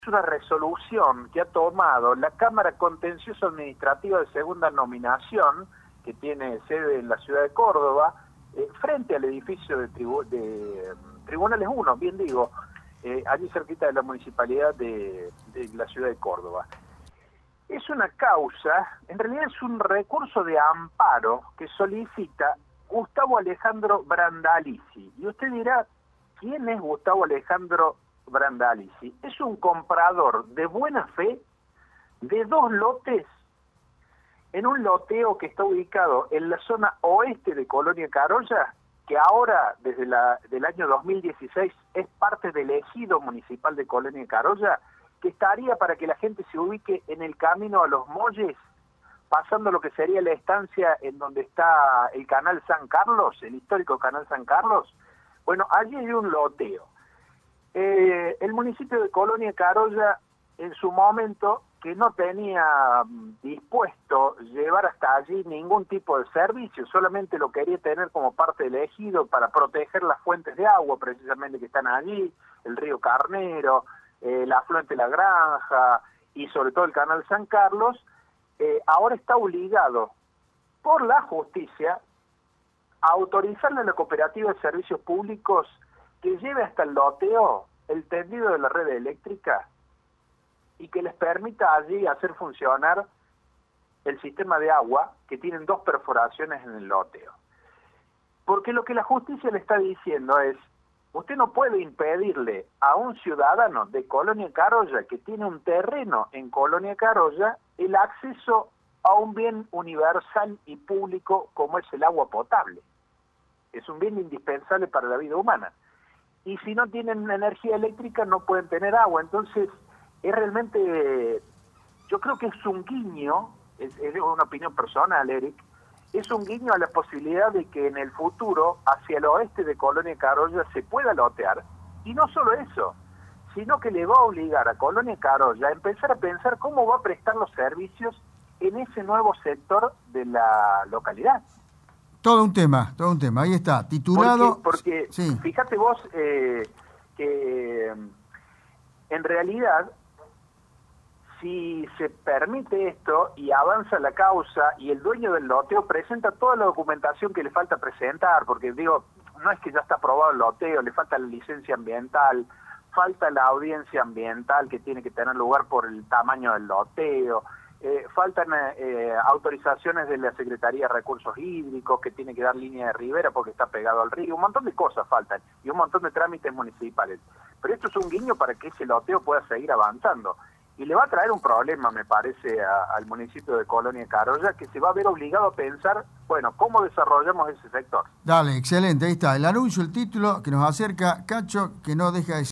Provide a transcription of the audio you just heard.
Es una resolución que ha tomado la Cámara Contencioso Administrativa de Segunda Nominación, que tiene sede en la ciudad de Córdoba, frente al edificio de Tribunales 1, bien digo, allí cerquita de la municipalidad de la ciudad de Córdoba. Es una causa, en realidad es un recurso de amparo que solicita Gustavo Alejandro Brandalizi. Y usted dirá, ¿quién es Gustavo Alejandro Brandalizi? Es un comprador de buena fe de 2 lotes en un loteo que está ubicado en la zona oeste de Colonia Carolla, que ahora, desde del año 2016, es parte del ejido municipal de Colonia Carolla, que estaría, para que la gente se ubique, en el camino a Los Molles, pasando lo que sería la estancia en donde está el Canal San Carlos, el histórico Canal San Carlos. Bueno, allí hay un loteo. El municipio de Colonia Carolla, en su momento, que no tenía dispuesto llevar hasta allí ningún tipo de servicio, solamente lo quería tener como parte del ejido para proteger las fuentes de agua precisamente que están allí, el río Carnero, la afluente La Granja y sobre todo el Canal San Carlos. Ahora está obligado por la justicia a autorizarle a la Cooperativa de Servicios Públicos que lleve hasta el loteo el tendido de la red eléctrica y que les permita allí hacer funcionar el sistema de agua, que tienen 2 perforaciones en el loteo. Porque lo que la justicia le está diciendo es, usted no puede impedirle a un ciudadano de Colonia Carolla que tiene un terreno en Colonia Carolla el acceso a un bien universal y público como es el agua potable. Es un bien indispensable para la vida humana. Y si no tienen energía eléctrica no pueden tener agua. Entonces, es realmente, yo creo que es un guiño, es una opinión personal, Eric, es un guiño a la posibilidad de que en el futuro, hacia el oeste de Colonia Carolla, se pueda lotear. Y no solo eso, sino que le va a obligar a Colonia Carolla a empezar a pensar cómo va a prestar los servicios en ese nuevo sector de la localidad. Todo un tema, ahí está, titulado... Porque sí. Fíjate vos que en realidad, si se permite esto y avanza la causa y el dueño del loteo presenta toda la documentación que le falta presentar, porque digo, no es que ya está aprobado el loteo, le falta la licencia ambiental, falta la audiencia ambiental que tiene que tener lugar por el tamaño del loteo, faltan autorizaciones de la Secretaría de Recursos Hídricos, que tiene que dar línea de ribera porque está pegado al río, un montón de cosas faltan, y un montón de trámites municipales. Pero esto es un guiño para que ese loteo pueda seguir avanzando. Y le va a traer un problema, me parece, al municipio de Colonia Carolla, que se va a ver obligado a pensar, bueno, ¿cómo desarrollamos ese sector? Dale, excelente, ahí está. El anuncio, el título que nos acerca, Cacho, que no deja de